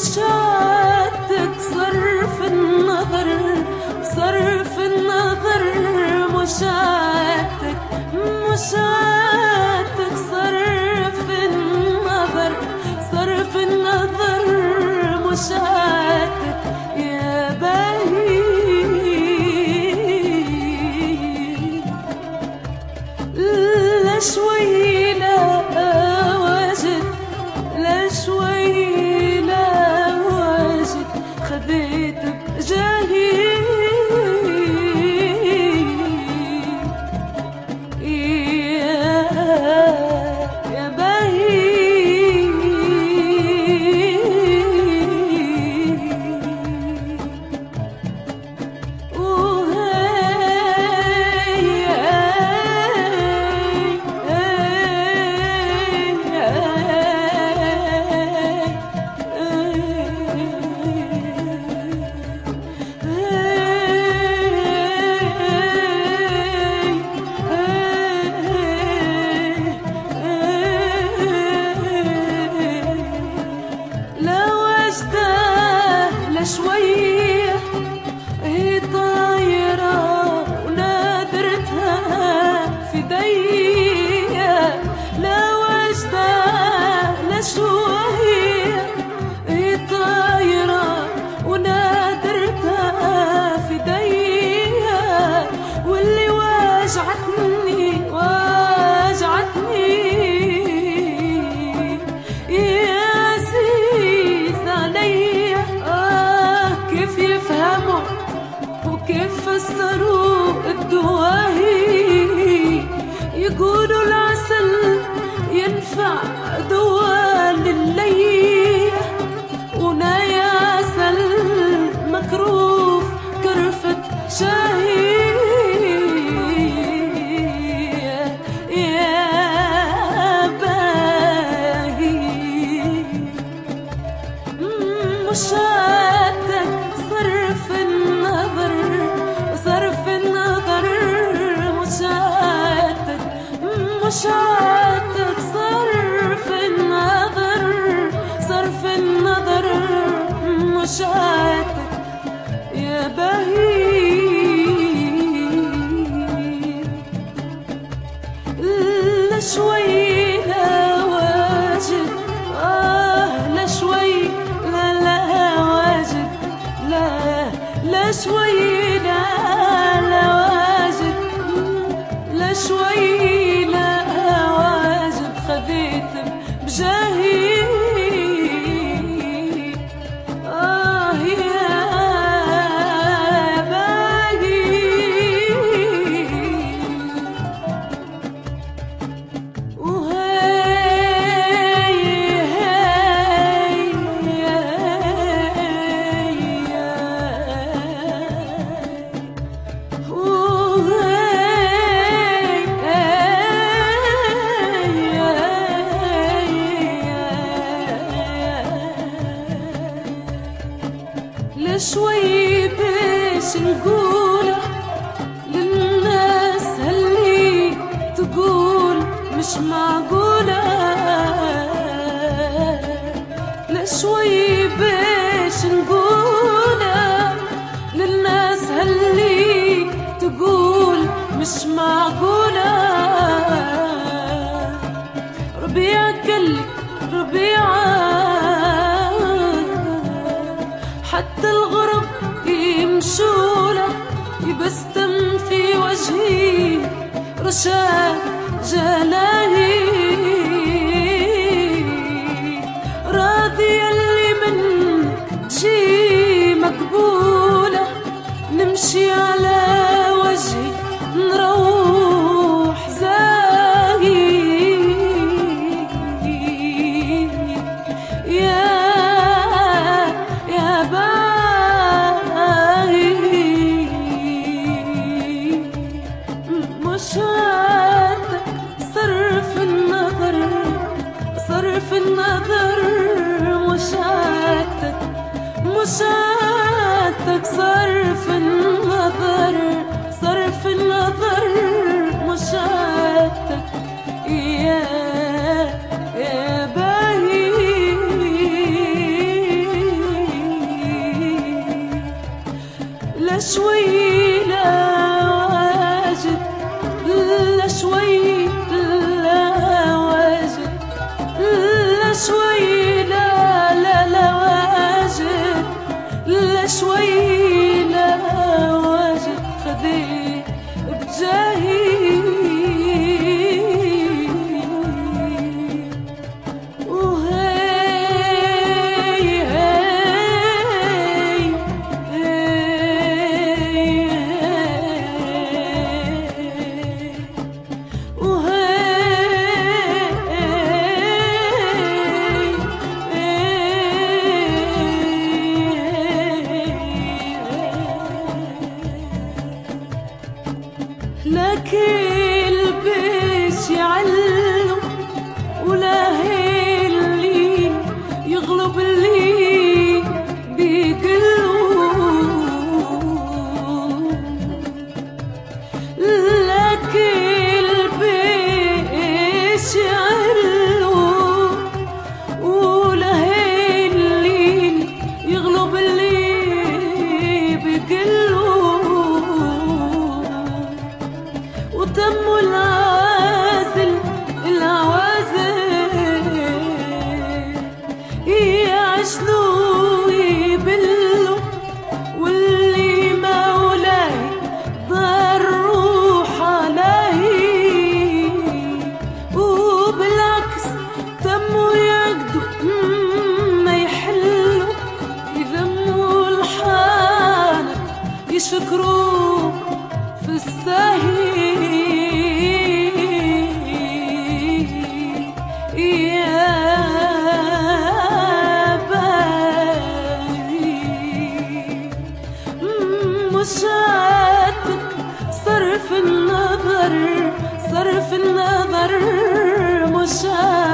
مشاتك صرف النظر، صرف النظر مشاتك، مشاتك صرف النظر، صرف النظر مشاتك يا بهي. لا شوي لا واجد، لا شوي لا واجد خذيت بجاهي يا باهي. شوية هي طايرة ونادرتها في ديا، لا وجدة لا شوية هي طايرة ونادرتها في ديا، واللي واجعتني واجعتني يا عزيز علي. كيف يفهموا وكيف فسروا الدواهي، يقولوا العسل ينفع دواء للليح، ونايا عسل مكروف كرفة شاهي يا باهي. مشاتك صرف النظر، صرف النظر مشاتك، مشاتك صرف النظر، صرف النظر مشاتك يا بهي. لا شوي لا واجد لا شوي لا واجد، لا شوي لا واجد، لا شوي لا واجد خذيت بجاهي يا باهي. شوي باش نقوله للناس هاللي تقول مش معقولة، لا شوي باش نقوله للناس هاللي تقول مش معقولة. ربيع قلك ربيعة حتى الغرب يمشوله، يبستم في وجهي رشاد جلاهي، راضية اللي منك تجي مقبولة، نمشي على وجهي نروح زاهي يا باهي. مشاتك صرف النظر، صرف النظر مشاتك، مشاتك صرف النظر، صرف النظر مشاتك يا باهي. مش عاتب صرف النظر، صرف النظر مش عاتب